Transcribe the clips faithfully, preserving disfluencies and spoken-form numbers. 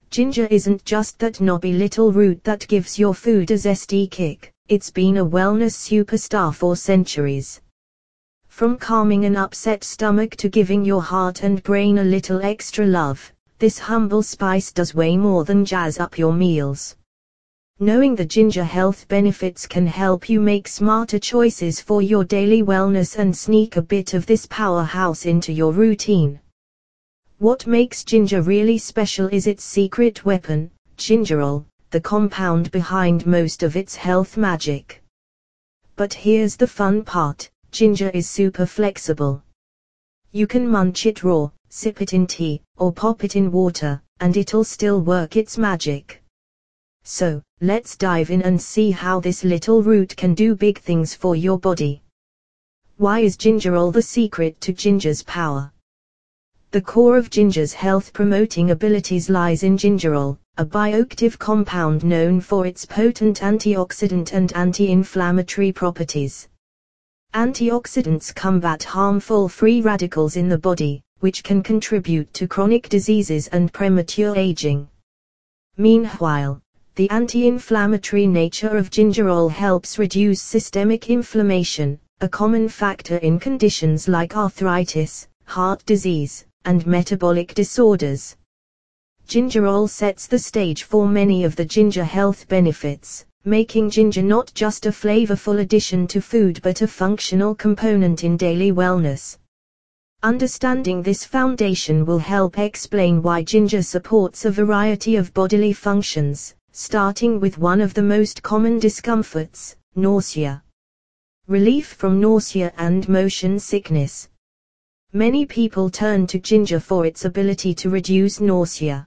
Ginger isn't just that knobby little root that gives your food a zesty kick, it's been a wellness superstar for centuries. From calming an upset stomach to giving your heart and brain a little extra love, this humble spice does way more than jazz up your meals. Knowing the ginger health benefits can help you make smarter choices for your daily wellness and sneak a bit of this powerhouse into your routine. What makes ginger really special is its secret weapon, gingerol, the compound behind most of its health magic. But here's the fun part, ginger is super flexible. You can munch it raw, sip it in tea, or pop it in water, and it'll still work its magic. So, let's dive in and see how this little root can do big things for your body. Why is gingerol the secret to ginger's power? The core of ginger's health-promoting abilities lies in gingerol, a bioactive compound known for its potent antioxidant and anti-inflammatory properties. Antioxidants combat harmful free radicals in the body, which can contribute to chronic diseases and premature aging. Meanwhile, the anti-inflammatory nature of gingerol helps reduce systemic inflammation, a common factor in conditions like arthritis, heart disease, and metabolic disorders. Gingerol sets the stage for many of the ginger health benefits, making ginger not just a flavorful addition to food but a functional component in daily wellness. Understanding this foundation will help explain why ginger supports a variety of bodily functions, starting with one of the most common discomforts, nausea. Relief from nausea and motion sickness. Many people turn to ginger for its ability to reduce nausea.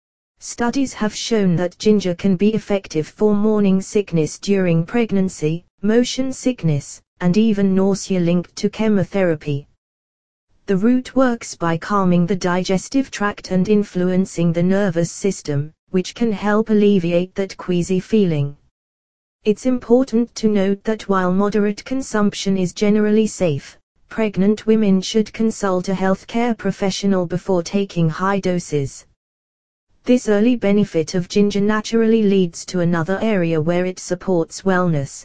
Studies have shown that ginger can be effective for morning sickness during pregnancy, motion sickness, and even nausea linked to chemotherapy. The root works by calming the digestive tract and influencing the nervous system, which can help alleviate that queasy feeling. It's important to note that while moderate consumption is generally safe, pregnant women should consult a healthcare professional before taking high doses. This early benefit of ginger naturally leads to another area where it supports wellness.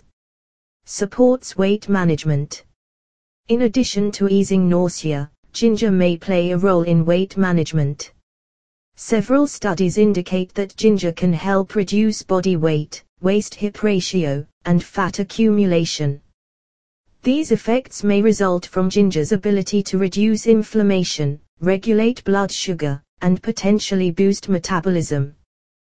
Supports weight management. In addition to easing nausea, ginger may play a role in weight management. Several studies indicate that ginger can help reduce body weight, waist-hip ratio, and fat accumulation. These effects may result from ginger's ability to reduce inflammation, regulate blood sugar, and potentially boost metabolism.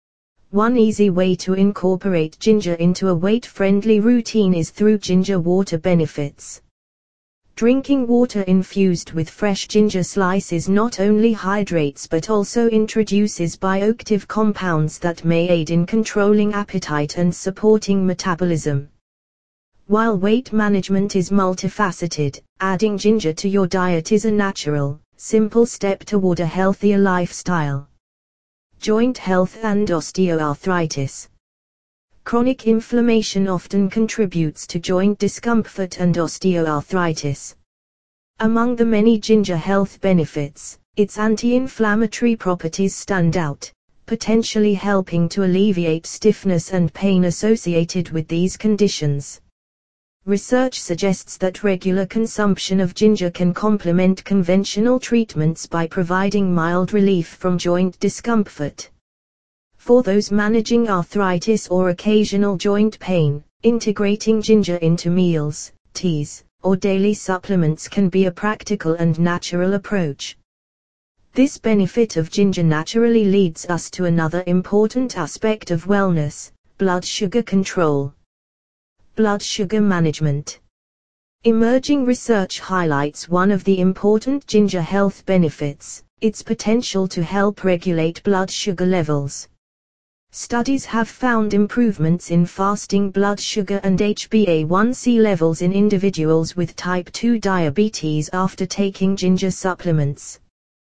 One easy way to incorporate ginger into a weight-friendly routine is through ginger water benefits. Drinking water infused with fresh ginger slices not only hydrates but also introduces bioactive compounds that may aid in controlling appetite and supporting metabolism. While weight management is multifaceted, adding ginger to your diet is a natural, simple step toward a healthier lifestyle. Joint health and osteoarthritis. Chronic inflammation often contributes to joint discomfort and osteoarthritis. Among the many ginger health benefits, its anti-inflammatory properties stand out, potentially helping to alleviate stiffness and pain associated with these conditions. Research suggests that regular consumption of ginger can complement conventional treatments by providing mild relief from joint discomfort. For those managing arthritis or occasional joint pain, integrating ginger into meals, teas, or daily supplements can be a practical and natural approach. This benefit of ginger naturally leads us to another important aspect of wellness, blood sugar control. Blood sugar management. Emerging research highlights one of the important ginger health benefits, its potential to help regulate blood sugar levels. Studies have found improvements in fasting blood sugar and H b A one C levels in individuals with type two diabetes after taking ginger supplements.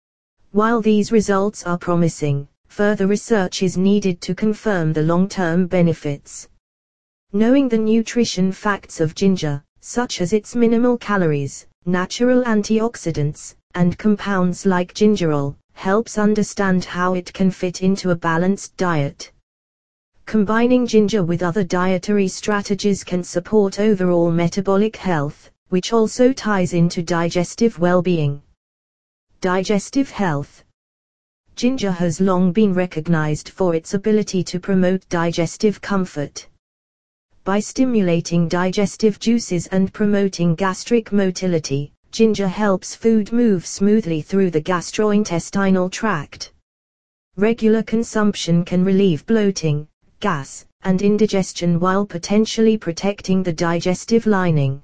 While these results are promising, further research is needed to confirm the long-term benefits. Knowing the nutrition facts of ginger, such as its minimal calories, natural antioxidants, and compounds like gingerol, helps understand how it can fit into a balanced diet. Combining ginger with other dietary strategies can support overall metabolic health, which also ties into digestive well-being. Digestive health. Ginger has long been recognized for its ability to promote digestive comfort. By stimulating digestive juices and promoting gastric motility, ginger helps food move smoothly through the gastrointestinal tract. Regular consumption can relieve bloating, gas, and indigestion while potentially protecting the digestive lining.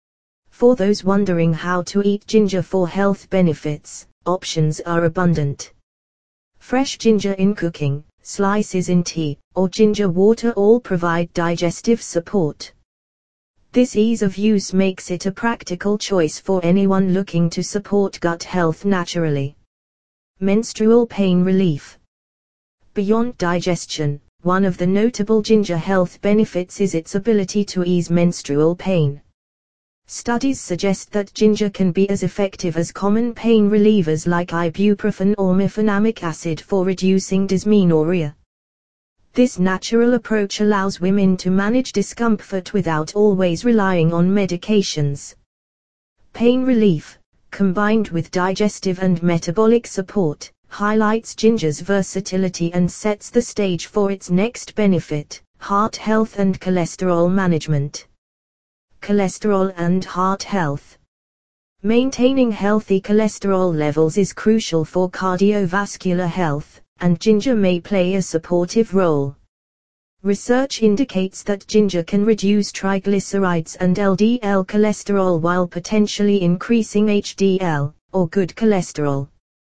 For those wondering how to eat ginger for health benefits, options are abundant. Fresh ginger in cooking, slices in tea, or ginger water all provide digestive support. This ease of use makes it a practical choice for anyone looking to support gut health naturally. Menstrual pain relief. Beyond digestion, one of the notable ginger health benefits is its ability to ease menstrual pain. Studies suggest that ginger can be as effective as common pain relievers like ibuprofen or mefenamic acid for reducing dysmenorrhea. This natural approach allows women to manage discomfort without always relying on medications. Pain relief, combined with digestive and metabolic support, highlights ginger's versatility and sets the stage for its next benefit, heart health and cholesterol management. Cholesterol and heart health. Maintaining healthy cholesterol levels is crucial for cardiovascular health, and ginger may play a supportive role. Research indicates that ginger can reduce triglycerides and L D L cholesterol while potentially increasing H D L, or good cholesterol.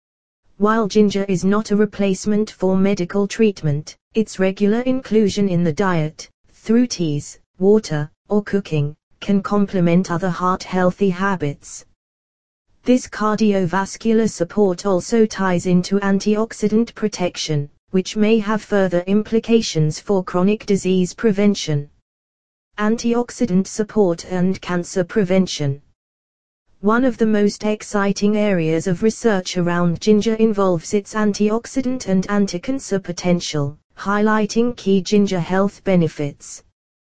While ginger is not a replacement for medical treatment, its regular inclusion in the diet, through teas, water, or cooking, can complement other heart-healthy habits. This cardiovascular support also ties into antioxidant protection, which may have further implications for chronic disease prevention. Antioxidant support and cancer prevention. One of the most exciting areas of research around ginger involves its antioxidant and anti-cancer potential, highlighting key ginger health benefits.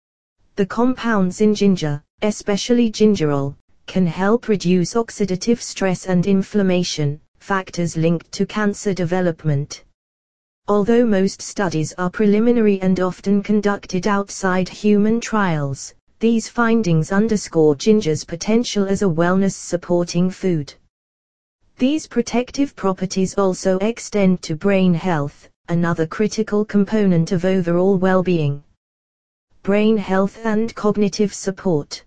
The compounds in ginger, especially gingerol, can help reduce oxidative stress and inflammation, factors linked to cancer development. Although most studies are preliminary and often conducted outside human trials, these findings underscore ginger's potential as a wellness-supporting food. These protective properties also extend to brain health, another critical component of overall well-being. Brain health and cognitive support.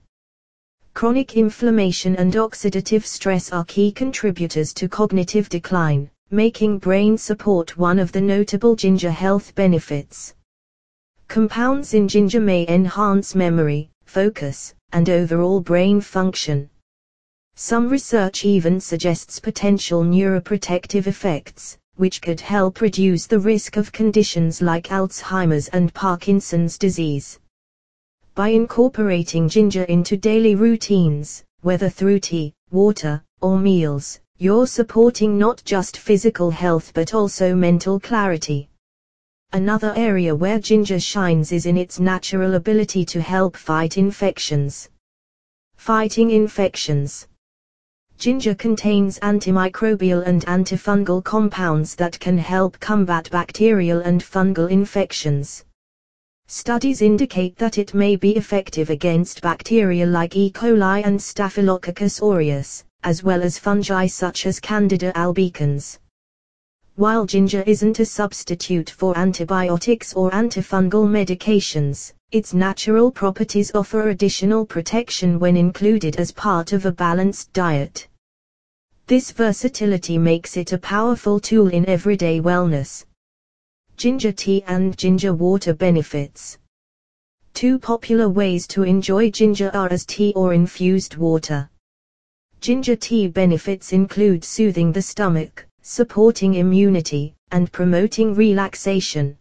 Chronic inflammation and oxidative stress are key contributors to cognitive decline, making brain support one of the notable ginger health benefits. Compounds in ginger may enhance memory, focus, and overall brain function. Some research even suggests potential neuroprotective effects, which could help reduce the risk of conditions like Alzheimer's and Parkinson's disease. By incorporating ginger into daily routines, whether through tea, water, or meals, you're supporting not just physical health but also mental clarity. Another area where ginger shines is in its natural ability to help fight infections. Fighting infections. Ginger contains antimicrobial and antifungal compounds that can help combat bacterial and fungal infections. Studies indicate that it may be effective against bacteria like E. coli and Staphylococcus aureus, as well as fungi such as Candida albicans. While ginger isn't a substitute for antibiotics or antifungal medications, its natural properties offer additional protection when included as part of a balanced diet. This versatility makes it a powerful tool in everyday wellness. Ginger tea and ginger water benefits. Two popular ways to enjoy ginger are as tea or infused water. Ginger tea benefits include soothing the stomach, supporting immunity, and promoting relaxation.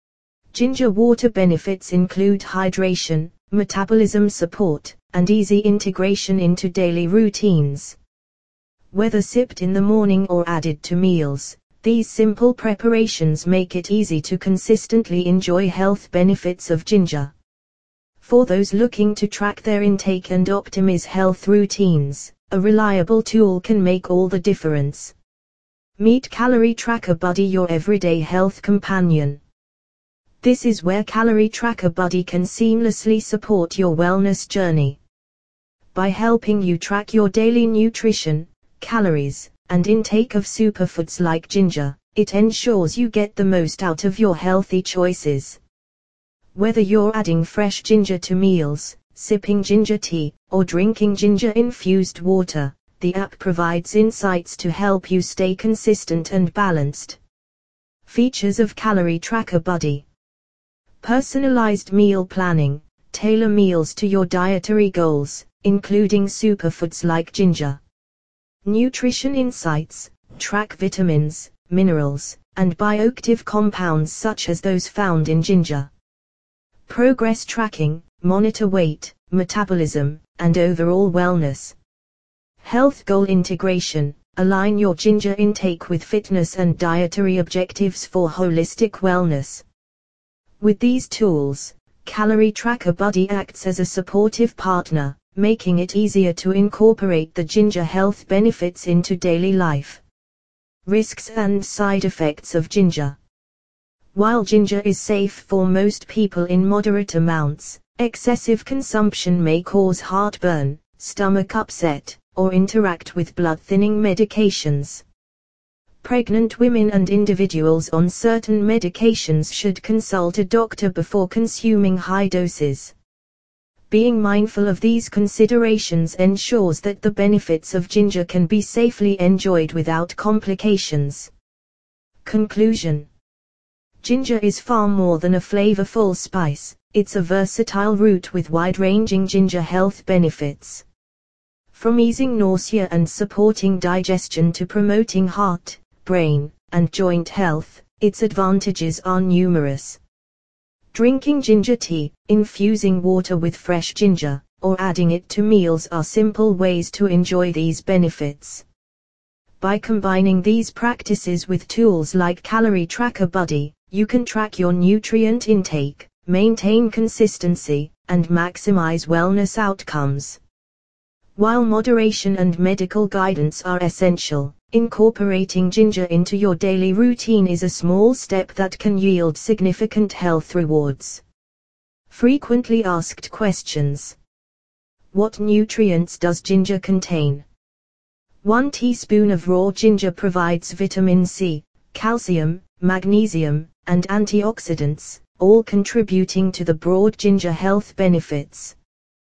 Ginger water benefits include hydration, metabolism support, and easy integration into daily routines. Whether sipped in the morning or added to meals, These simple preparations make it easy to consistently enjoy health benefits of ginger. For those looking to track their intake and optimize health routines, a reliable tool can make all the difference. Meet Calorie Tracker Buddy, your everyday health companion. This is where Calorie Tracker Buddy can seamlessly support your wellness journey. By helping you track your daily nutrition, calories, and intake of superfoods like ginger, it ensures you get the most out of your healthy choices. Whether you're adding fresh ginger to meals, sipping ginger tea, or drinking ginger-infused water, the app provides insights to help you stay consistent and balanced. Features of Calorie Tracker Buddy: personalized meal planning. Tailor meals to your dietary goals, including superfoods like ginger. Nutrition insights. Track vitamins, minerals, and bioactive compounds such as those found in ginger. Progress tracking. Monitor weight, metabolism, and overall wellness. Health goal integration. Align your ginger intake with fitness and dietary objectives for holistic wellness. With these tools, Calorie Tracker Buddy acts as a supportive partner, making it easier to incorporate the ginger health benefits into daily life. Risks and side effects of ginger. While ginger is safe for most people in moderate amounts, excessive consumption may cause heartburn, stomach upset, or interact with blood-thinning medications. Pregnant women and individuals on certain medications should consult a doctor before consuming high doses. Being mindful of these considerations ensures that the benefits of ginger can be safely enjoyed without complications. Conclusion: ginger is far more than a flavorful spice. It's a versatile root with wide-ranging ginger health benefits. From easing nausea and supporting digestion to promoting heart, brain, and joint health, its advantages are numerous. Drinking ginger tea, infusing water with fresh ginger, or adding it to meals are simple ways to enjoy these benefits. By combining these practices with tools like Calorie Tracker Buddy, you can track your nutrient intake, maintain consistency, and maximize wellness outcomes. While moderation and medical guidance are essential, incorporating ginger into your daily routine is a small step that can yield significant health rewards. Frequently asked questions. What nutrients does ginger contain? One teaspoon of raw ginger provides vitamin C, calcium, magnesium, and antioxidants, all contributing to the broad ginger health benefits.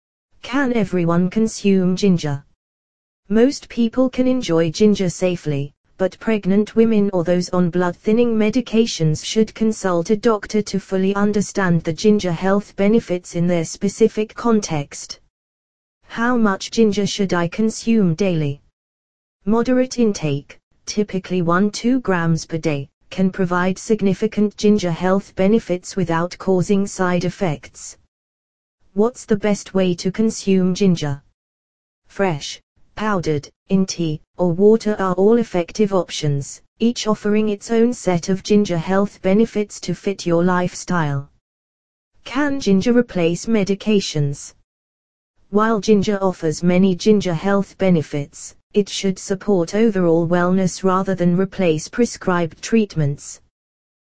Can everyone consume ginger? Most people can enjoy ginger safely, but pregnant women or those on blood-thinning medications should consult a doctor to fully understand the ginger health benefits in their specific context. How much ginger should I consume daily? Moderate intake, typically one to two grams per day, can provide significant ginger health benefits without causing side effects. What's the best way to consume ginger? Fresh, powdered, in tea, or water are all effective options, each offering its own set of ginger health benefits to fit your lifestyle. Can ginger replace medications? While ginger offers many ginger health benefits, it should support overall wellness rather than replace prescribed treatments.